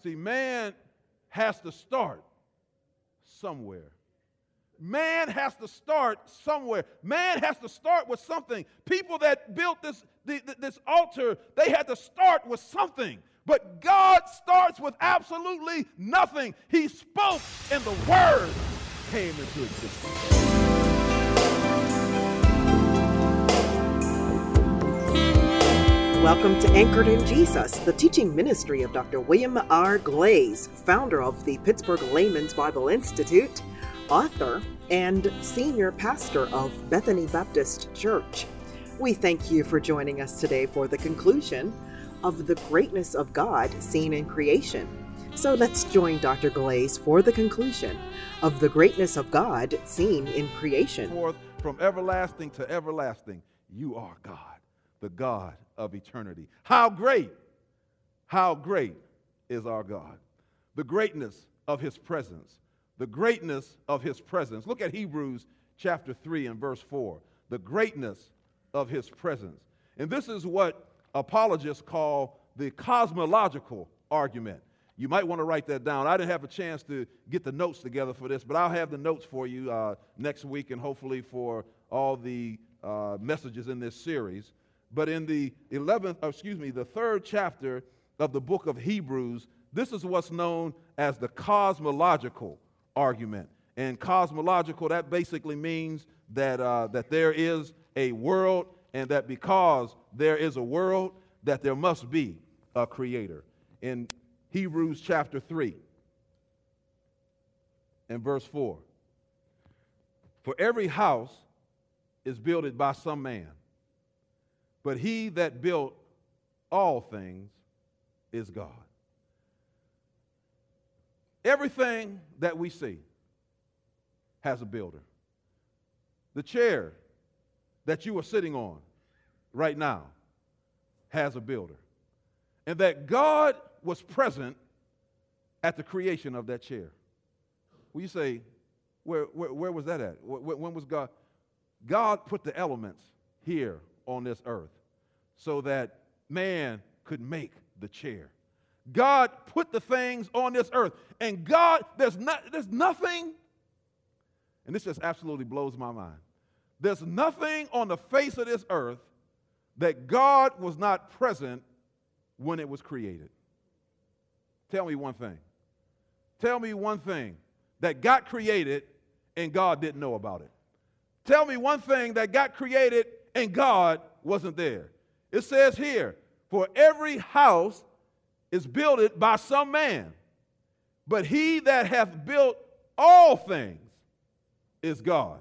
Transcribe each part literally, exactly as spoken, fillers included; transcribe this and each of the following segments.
See, man has to start somewhere. Man has to start somewhere. Man has to start with something. People that built this, the, this altar, they had to start with something. But God starts with absolutely nothing. He spoke and the word came into existence. Welcome to Anchored in Jesus, the teaching ministry of Doctor William R. Glaze, founder of the Pittsburgh Layman's Bible Institute, author, and senior pastor of Bethany Baptist Church. We thank you for joining us today for the conclusion of the greatness of God seen in creation. So let's join Doctor Glaze for the conclusion of the greatness of God seen in creation. Forth from everlasting to everlasting, you are God, the God of eternity. How great, how great is our God. The greatness of his presence. The greatness of his presence. Look at Hebrews chapter three and verse four. The greatness of his presence. And this is what apologists call the cosmological argument. You might want to write that down. I didn't have a chance to get the notes together for this, but I'll have the notes for you uh, next week and hopefully for all the uh, messages in this series. But in the eleventh, or excuse me, the third chapter of the book of Hebrews, this is what's known as the cosmological argument. And cosmological, that basically means that uh, that there is a world, and that because there is a world, that there must be a creator. In Hebrews chapter three and verse four, for every house is builded by some man, but he that built all things is God. Everything that we see has a builder. The chair that you are sitting on right now has a builder. And that God was present at the creation of that chair. Well, you say, where, where, where was that at? When was God? God put the elements here on this earth so that man could make the chair. God put the things on this earth, and God, there's not, there's nothing, and this just absolutely blows my mind. There's nothing on the face of this earth that God was not present when it was created. Tell me one thing. Tell me one thing that got created and God didn't know about it. Tell me one thing that got created and God wasn't there. It says here, for every house is builded by some man, but he that hath built all things is God.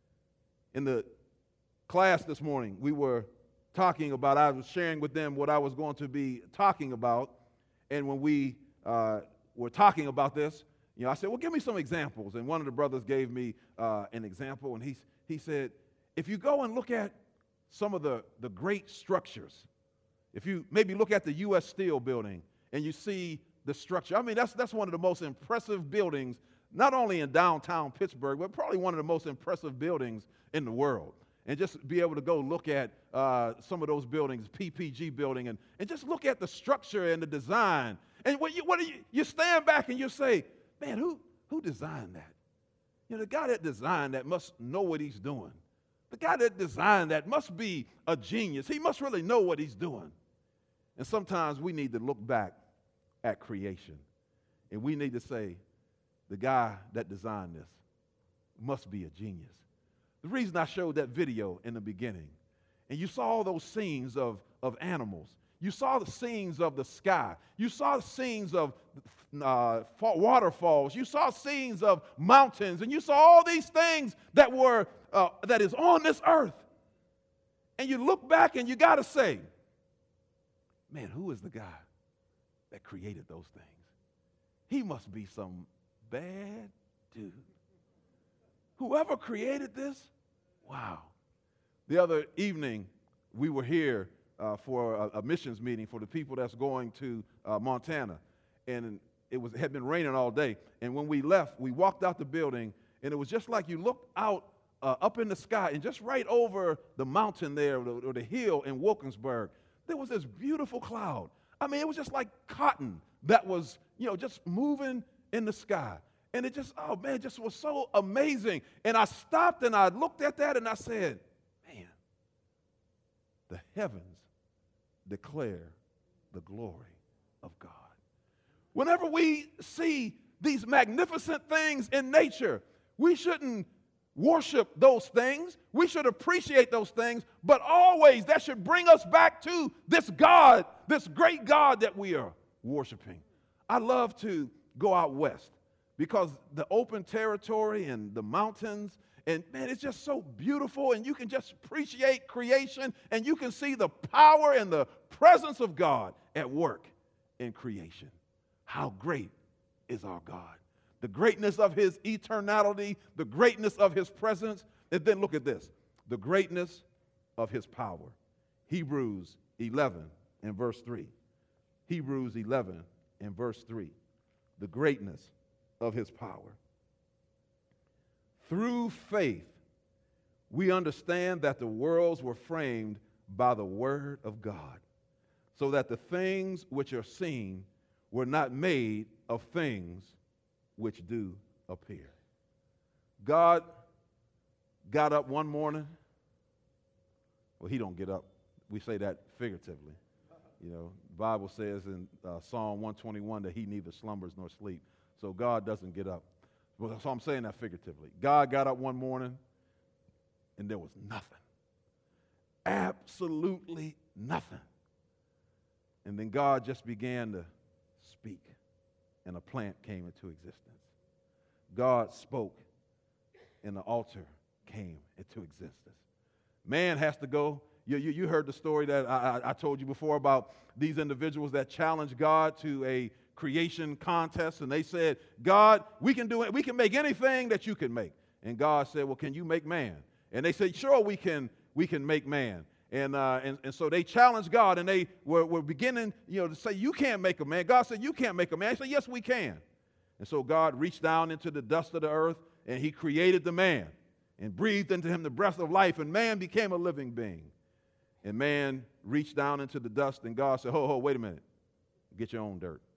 In the class this morning, we were talking about, I was sharing with them what I was going to be talking about, and when we uh, were talking about this, you know, I said, well, give me some examples, and one of the brothers gave me uh, an example, and he, he said, if you go and look at some of the, the great structures, if you maybe look at the U S Steel building and you see the structure, I mean, that's, that's one of the most impressive buildings, not only in downtown Pittsburgh, but probably one of the most impressive buildings in the world. And just be able to go look at uh, some of those buildings, P P G building, and, and just look at the structure and the design. And what you, what do you, you stand back and you say, man, who, who designed that? You know, the guy that designed that must know what he's doing. The guy that designed that must be a genius. He must really know what he's doing. And sometimes we need to look back at creation, and we need to say, the guy that designed this must be a genius. The reason I showed that video in the beginning, and you saw all those scenes of, of animals, you saw the scenes of the sky, you saw scenes of uh, waterfalls, you saw scenes of mountains, and you saw all these things that were uh, that is on this earth. And you look back and you got to say, man, who is the guy that created those things? He must be some bad dude. Whoever created this, wow. The other evening, we were here uh, for a, a missions meeting for the people that's going to uh, Montana. And it was had been raining all day. And when we left, we walked out the building, and it was just like you looked out uh, up in the sky, and just right over the mountain there, or the, or the hill in Wilkinsburg, there was this beautiful cloud. I mean, it was just like cotton that was, you know, just moving in the sky. And it just, oh man, just was so amazing. And I stopped and I looked at that and I said, man, the heavens declare the glory of God. Whenever we see these magnificent things in nature, we shouldn't worship those things. We should appreciate those things, but always that should bring us back to this God, this great God that we are worshiping. I love to go out west because the open territory and the mountains, and man, it's just so beautiful, and you can just appreciate creation, and you can see the power and the presence of God at work in creation. How great is our God. The greatness of his eternality, the greatness of his presence, and then look at this, the greatness of his power. Hebrews eleven and verse three. Hebrews eleven and verse three. The greatness of his power. Through faith, we understand that the worlds were framed by the word of God, so that the things which are seen were not made of things which do appear. God got up one morning. Well, he don't get up. We say that figuratively. You know, the Bible says in uh, Psalm one twenty-one that he neither slumbers nor sleep. So God doesn't get up. Well, so I'm saying that figuratively. God got up one morning and there was nothing. Absolutely nothing. And then God just began to speak, and a plant came into existence. God spoke, and the altar came into existence. Man has to go. You, you, you heard the story that I, I, I told you before about these individuals that challenged God to a creation contest, and they said, God, we can do it. We can make anything that you can make. And God said, well, can you make man? And they said, sure, we can, we can make man. And, uh, and and so they challenged God, and they were, were beginning, you know, to say, you can't make a man. God said, you can't make a man. He said, yes, we can. And so God reached down into the dust of the earth, and he created the man and breathed into him the breath of life, and man became a living being. And man reached down into the dust, and God said, ho, ho, wait a minute. Get your own dirt.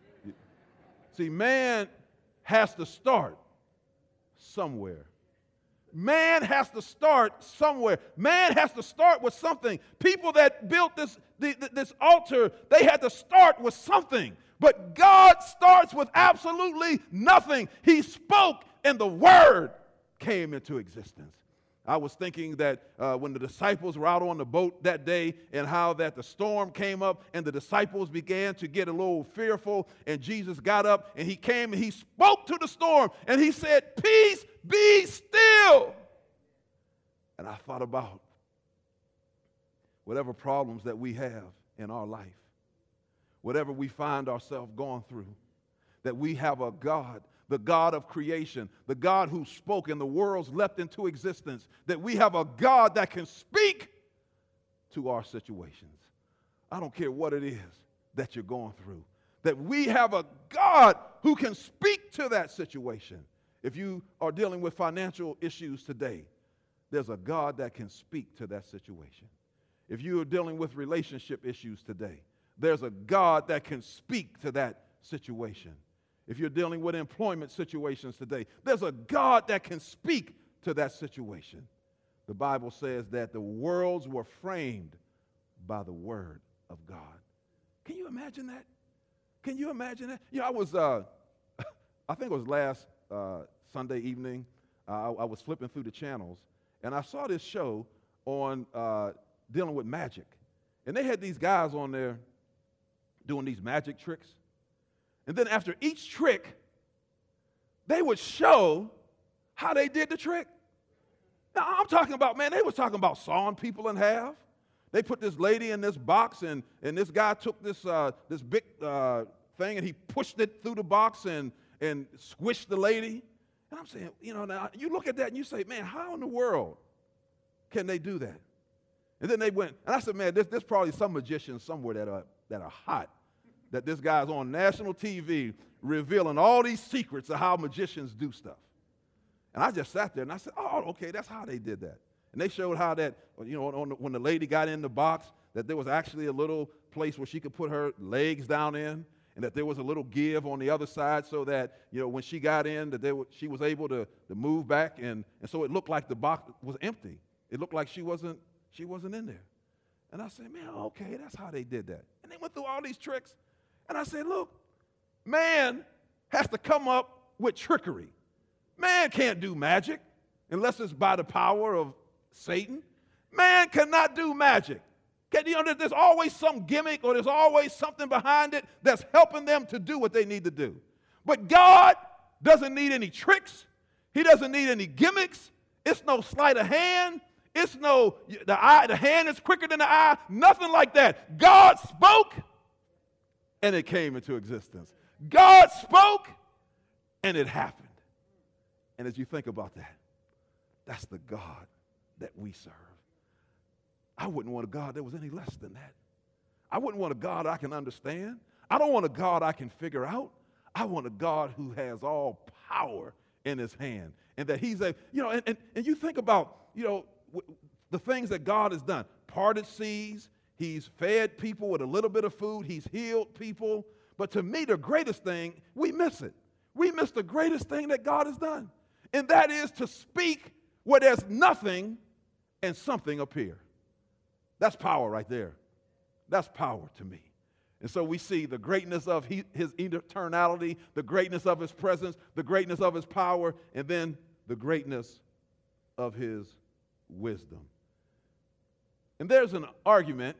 See, man has to start somewhere. Man has to start somewhere. Man has to start with something. People that built this, this altar, they had to start with something. But God starts with absolutely nothing. He spoke, and the word came into existence. I was thinking that uh, when the disciples were out on the boat that day, and how that the storm came up and the disciples began to get a little fearful, and Jesus got up and he came and he spoke to the storm and he said, peace, be still. And I thought about whatever problems that we have in our life, whatever we find ourselves going through, that we have a God, the God of creation, the God who spoke and the worlds leapt into existence, that we have a God that can speak to our situations. I don't care what it is that you're going through, that we have a God who can speak to that situation. If you are dealing with financial issues today, there's a God that can speak to that situation. If you are dealing with relationship issues today, there's a God that can speak to that situation. If you're dealing with employment situations today, there's a God that can speak to that situation. The Bible says that the worlds were framed by the word of God. Can you imagine that? Can you imagine that? You know, I was, uh, I think it was last uh, Sunday evening, uh, I, I was flipping through the channels, and I saw this show on uh, dealing with magic. And they had these guys on there doing these magic tricks. And then after each trick, they would show how they did the trick. Now, I'm talking about, man, they was talking about sawing people in half. They put this lady in this box, and, and this guy took this, uh, this big uh, thing, and he pushed it through the box and, and squished the lady. And I'm saying, you know, now you look at that and you say, man, how in the world can they do that? And then they went, and I said, man, there's, there's probably some magicians somewhere that are, that are hot, that this guy's on national T V revealing all these secrets of how magicians do stuff. And I just sat there and I said, oh, okay, that's how they did that. And they showed how that, you know, on the, when the lady got in the box, that there was actually a little place where she could put her legs down in, and that there was a little give on the other side so that, you know, when she got in, that they were, she was able to, to move back, and, and so it looked like the box was empty. It looked like she wasn't, she wasn't in there. And I said, man, okay, that's how they did that. And they went through all these tricks. And I said, look, man has to come up with trickery. Man can't do magic unless it's by the power of Satan. Man cannot do magic. Can you know, there's always some gimmick or there's always something behind it that's helping them to do what they need to do. But God doesn't need any tricks. He doesn't need any gimmicks. It's no sleight of hand. It's no, the eye, the hand is quicker than the eye. Nothing like that. God spoke and it came into existence. God spoke and it happened. And as you think about that, that's the God that we serve. I wouldn't want a God that was any less than that. I wouldn't want a God I can understand. I don't want a God I can figure out. I want a God who has all power in his hand. And that he's a, you know, and, and, and you think about, you know, w- the things that God has done. Parted seas. He's fed people with a little bit of food. He's healed people. But to me, the greatest thing, we miss it. We miss the greatest thing that God has done. And that is to speak where there's nothing and something appear. That's power right there. That's power to me. And so we see the greatness of he, his eternality, the greatness of his presence, the greatness of his power, and then the greatness of his wisdom. And there's an argument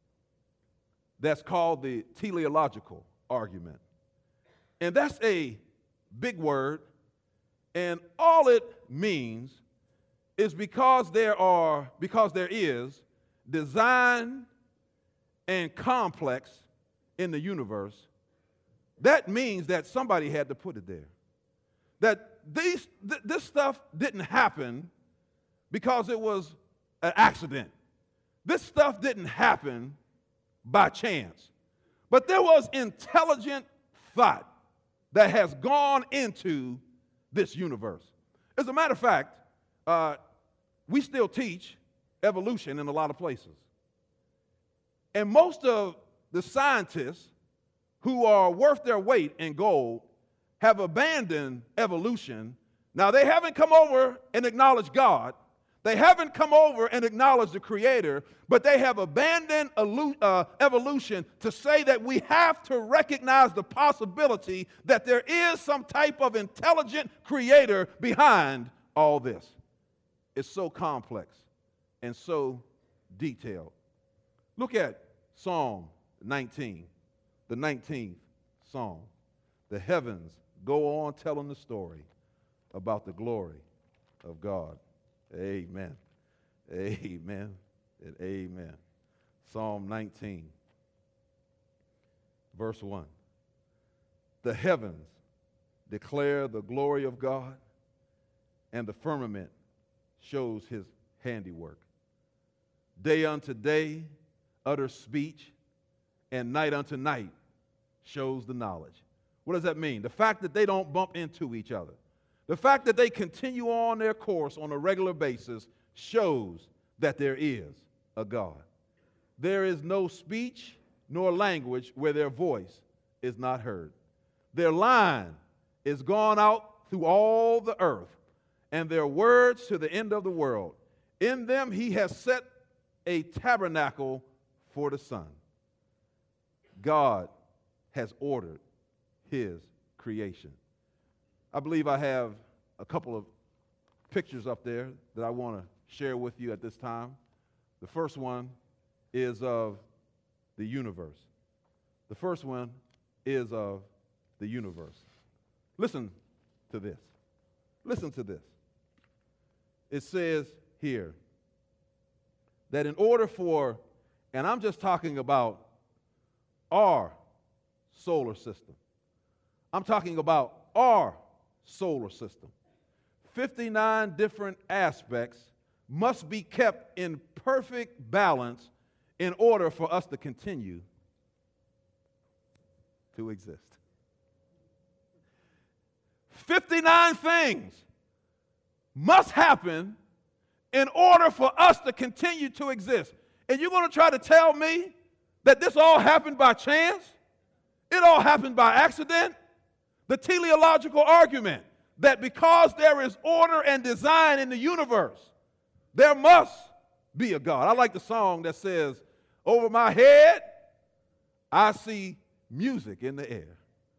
that's called the teleological argument. And that's a big word, and all it means is because there are, because there is design and complex in the universe, that means that somebody had to put it there. That these, th- this stuff didn't happen because it was an accident. This stuff didn't happen by chance. But there was intelligent thought that has gone into this universe. As a matter of fact, uh, we still teach evolution in a lot of places. And most of the scientists who are worth their weight in gold have abandoned evolution. Now, they haven't come over and acknowledged God. They haven't come over and acknowledged the Creator, but they have abandoned uh, evolution to say that we have to recognize the possibility that there is some type of intelligent Creator behind all this. It's so complex and so detailed. Look at Psalm nineteen, the nineteenth Psalm. The heavens go on telling the story about the glory of God. Amen. Amen. And amen. Psalm nineteen, verse one. The heavens declare the glory of God, and the firmament shows his handiwork. Day unto day utters speech, and night unto night shows the knowledge. What does that mean? The fact that they don't bump into each other. The fact that they continue on their course on a regular basis shows that there is a God. There is no speech nor language where their voice is not heard. Their line is gone out through all the earth, and their words to the end of the world. In them he has set a tabernacle for the sun. God has ordered his creation. I believe I have a couple of pictures up there that I want to share with you at this time. The first one is of the universe. The first one is of the universe. Listen to this. Listen to this. It says here that in order for, and I'm just talking about our solar system. I'm talking about our solar system. fifty-nine different aspects must be kept in perfect balance in order for us to continue to exist. fifty-nine things must happen in order for us to continue to exist. And you're going to try to tell me that this all happened by chance? It all happened by accident? The teleological argument that because there is order and design in the universe, there must be a God. I like the song that says, over my head, I see music in the air.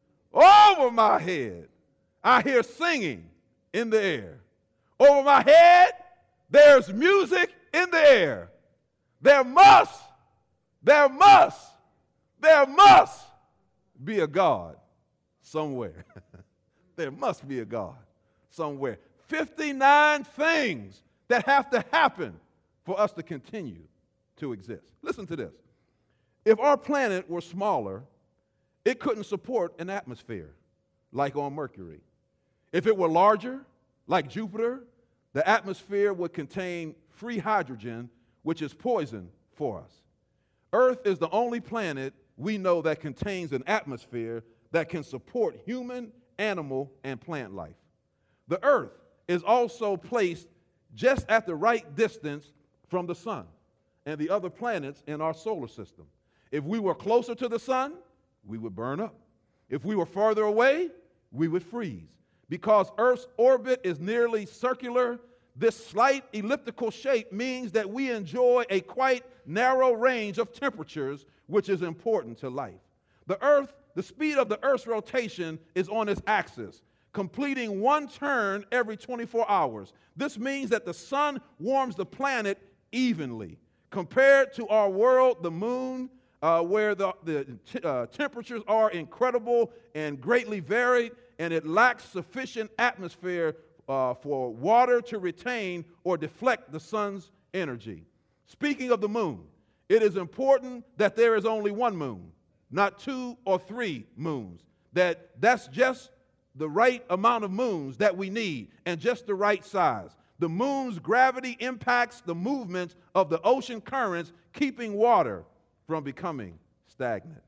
Over my head, I hear singing in the air. Over my head, there's music in the air. There must, there must, there must be a God somewhere. There must be a God somewhere. fifty-nine things that have to happen for us to continue to exist. Listen to this. If our planet were smaller, it couldn't support an atmosphere like on Mercury. If it were larger, like Jupiter, the atmosphere would contain free hydrogen, which is poison for us. Earth is the only planet we know that contains an atmosphere that can support human, animal, and plant life. The Earth is also placed just at the right distance from the sun and the other planets in our solar system. If we were closer to the sun, we would burn up. If we were farther away, we would freeze. Because Earth's orbit is nearly circular, this slight elliptical shape means that we enjoy a quite narrow range of temperatures, which is important to life. The Earth, the speed of the Earth's rotation is on its axis, completing one turn every twenty-four hours. This means that the sun warms the planet evenly. Compared to our world, the moon, uh, where the, the t- uh, temperatures are incredible and greatly varied, and it lacks sufficient atmosphere uh, for water to retain or deflect the sun's energy. Speaking of the moon, it is important that there is only one moon, not two or three moons. That that's just the right amount of moons that we need and just the right size. The moon's gravity impacts the movements of the ocean currents, keeping water from becoming stagnant.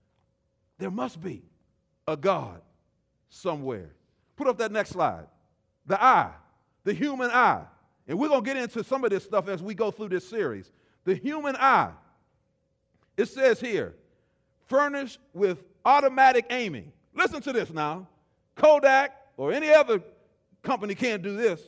There must be a God somewhere. Put up that next slide. The eye, the human eye. And we're going to get into some of this stuff as we go through this series. The human eye, it says here, furnished with automatic aiming. Listen to this now. Kodak or any other company can't do this.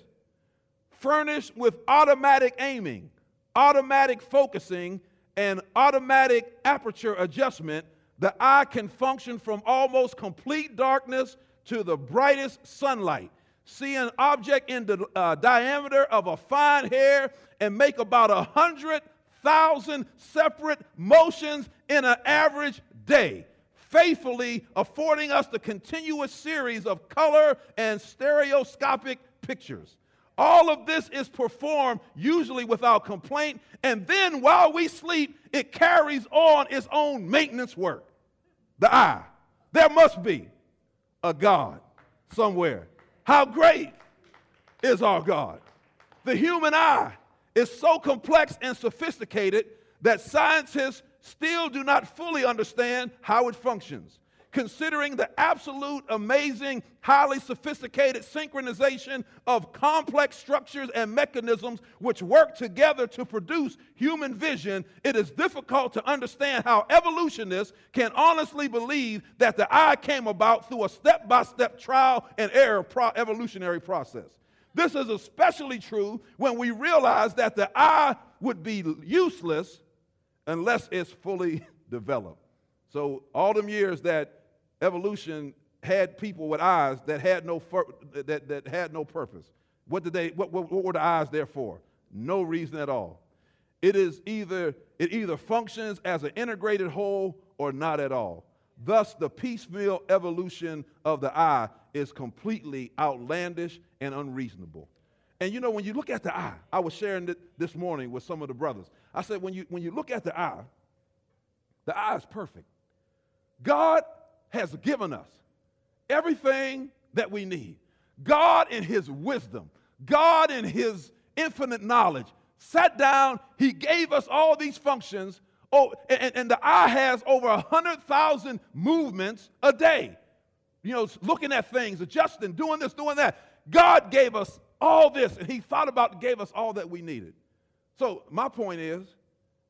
Furnished with automatic aiming, automatic focusing, and automatic aperture adjustment, the eye can function from almost complete darkness to the brightest sunlight, see an object in the uh, diameter of a fine hair, and make about a hundred thousand separate motions in an average day, faithfully affording us the continuous series of color and stereoscopic pictures. All of this is performed usually without complaint, and then while we sleep, it carries on its own maintenance work. The eye. There must be a God somewhere. How great is our God? The human eye is so complex and sophisticated that scientists still do not fully understand how it functions. Considering the absolute amazing, highly sophisticated synchronization of complex structures and mechanisms which work together to produce human vision, it is difficult to understand how evolutionists can honestly believe that the eye came about through a step-by-step trial and error pro- evolutionary process. This is especially true when we realize that the eye would be useless unless it's fully developed. So all them years that evolution had people with eyes that had no fur, that, that had no purpose. What did they? What, what, what were the eyes there for? No reason at all. It is either it either functions as an integrated whole or not at all. Thus, the piecemeal evolution of the eye is completely outlandish and unreasonable. And you know, when you look at the eye, I was sharing it this morning with some of the brothers. I said, when you when you look at the eye, the eye is perfect. God has given us everything that we need. God in his wisdom, God in his infinite knowledge, sat down, he gave us all these functions, oh, and, and the eye has over one hundred thousand movements a day. You know, looking at things, adjusting, doing this, doing that. God gave us all this, and he thought about, gave us all that we needed. So my point is,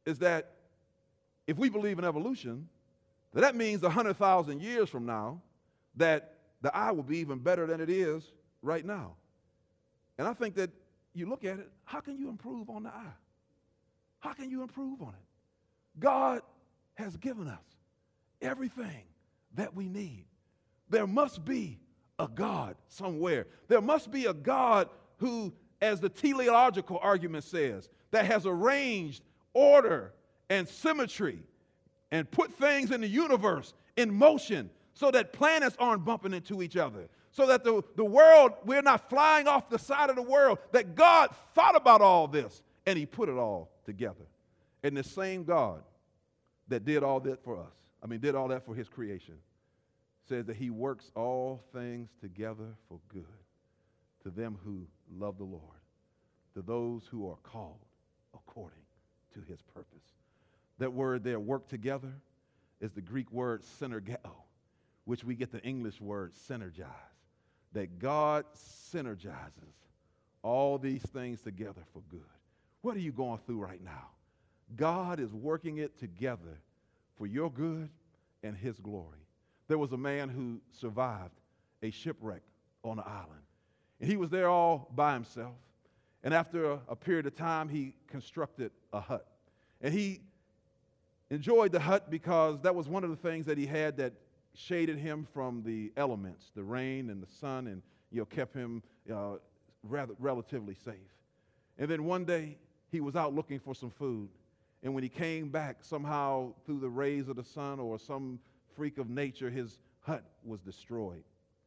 is that if we believe in evolution, that, that means one hundred thousand years from now that the eye will be even better than it is right now. And I think that you look at it, how can you improve on the eye? How can you improve on it? God has given us everything that we need. There must be a God somewhere. There must be a God who, as the teleological argument says, that has arranged order and symmetry and put things in the universe in motion so that planets aren't bumping into each other, so that the, the world, we're not flying off the side of the world, that God thought about all this and he put it all together. And the same God that did all that for us, I mean, did all that for his creation, says that he works all things together for good to them who love the Lord, to those who are called according to his purpose. That word there, work together, is the Greek word synergeo, which we get the English word synergize. That God synergizes all these things together for good. What are you going through right now? God is working it together for your good and his glory. There was a man who survived a shipwreck on an island. And he was there all by himself. And after a, a period of time, he constructed a hut. And he enjoyed the hut because that was one of the things that he had that shaded him from the elements, the rain and the sun, and you know, kept him uh, rather relatively safe. And then one day, he was out looking for some food. And when he came back, somehow through the rays of the sun or some freak of nature, his hut was destroyed.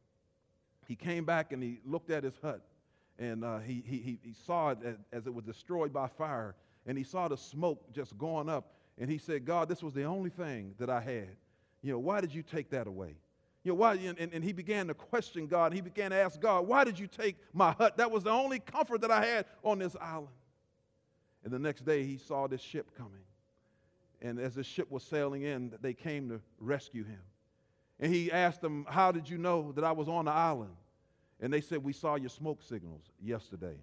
He came back and he looked at his hut, and uh, he, he, he saw it as, as it was destroyed by fire, and he saw the smoke just going up, and he said, God, this was the only thing that I had. You know, why did you take that away? You know, why? And, and he began to question God. He began to ask God, why did you take my hut? That was the only comfort that I had on this island. And the next day he saw this ship coming. And as the ship was sailing in, they came to rescue him. And he asked them, how did you know that I was on the island? And they said, we saw your smoke signals yesterday.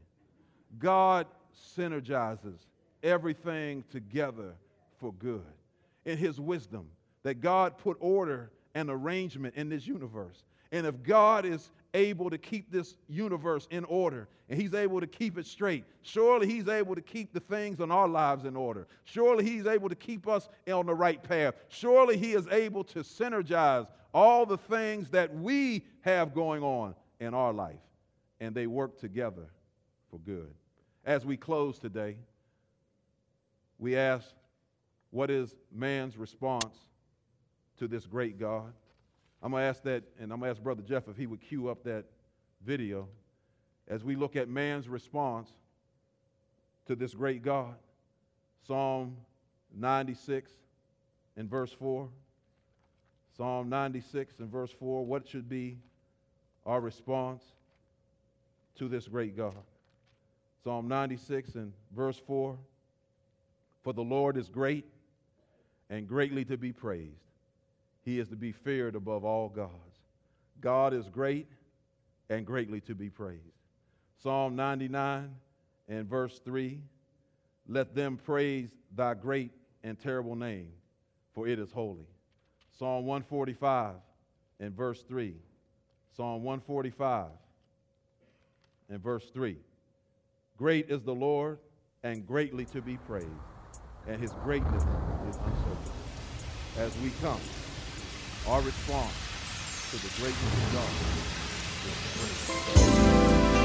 God synergizes everything together for good. In his wisdom, that God put order and arrangement in this universe. And if God is able to keep this universe in order, and he's able to keep it straight, surely he's able to keep the things in our lives in order. Surely he's able to keep us on the right path. Surely he is able to synergize all the things that we have going on in our life, and they work together for good. As we close today, we ask, what is man's response to this great God? I'm going to ask that, and I'm going to ask Brother Jeff if he would cue up that video as we look at man's response to this great God. Psalm ninety-six and verse four. Psalm ninety-six and verse four. What should be our response to this great God? Psalm ninety-six and verse four. For the Lord is great and greatly to be praised. He is to be feared above all gods. God is great and greatly to be praised. Psalm ninety-nine and verse three. Let them praise thy great and terrible name, for it is holy. Psalm one forty-five and verse three. Psalm one forty-five and verse three. Great is the Lord and greatly to be praised, and his greatness is unsearchable. As we come, our response to the greatness of God is praise.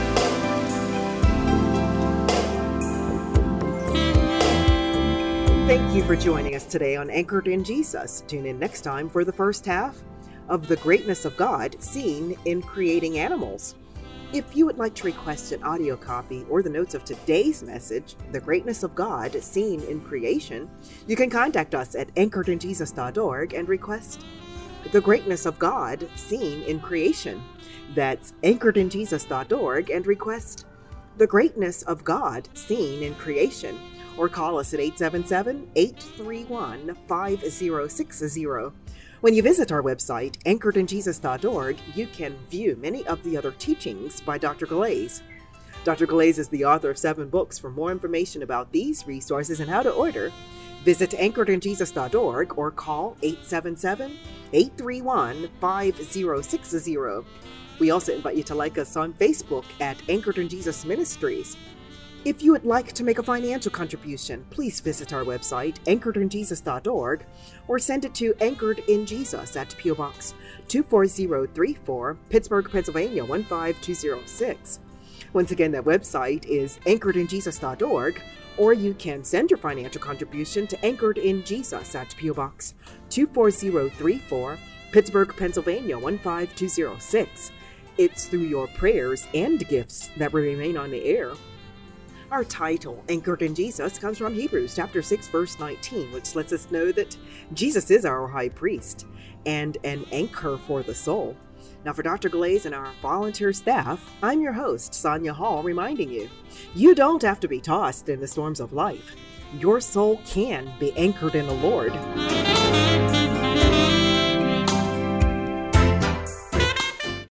Thank you for joining us today on Anchored in Jesus. Tune in next time for the first half of The Greatness of God Seen in Creating Animals. If you would like to request an audio copy or the notes of today's message, The Greatness of God Seen in Creation, you can contact us at anchored in jesus dot org and request The Greatness of God Seen in Creation. That's anchored in jesus dot org and request The Greatness of God Seen in Creation. Or call us at eight seven seven, eight three one, five zero six zero. When you visit our website, anchored in jesus dot org, you can view many of the other teachings by Doctor Galais. Doctor Galais is the author of seven books. For more information about these resources and how to order, Visit anchored in jesus dot org or call eight seven seven, eight three one, five zero six zero. We also invite you to like us on Facebook at Anchored in Jesus Ministries. If you would like to make a financial contribution, please visit our website, anchored in jesus dot org, or send it to Anchored in Jesus at P O Box two four zero three four, Pittsburgh, Pennsylvania one five two zero six. Once again, that website is anchored in jesus dot org, or you can send your financial contribution to Anchored in Jesus at P O Box two four zero three four, Pittsburgh, Pennsylvania one five two zero six. It's through your prayers and gifts that we remain on the air. Our title, Anchored in Jesus, comes from Hebrews chapter six, verse nineteen, which lets us know that Jesus is our high priest and an anchor for the soul. Now, for Doctor Glaze and our volunteer staff, I'm your host, Sonia Hall, reminding you, you don't have to be tossed in the storms of life. Your soul can be anchored in the Lord.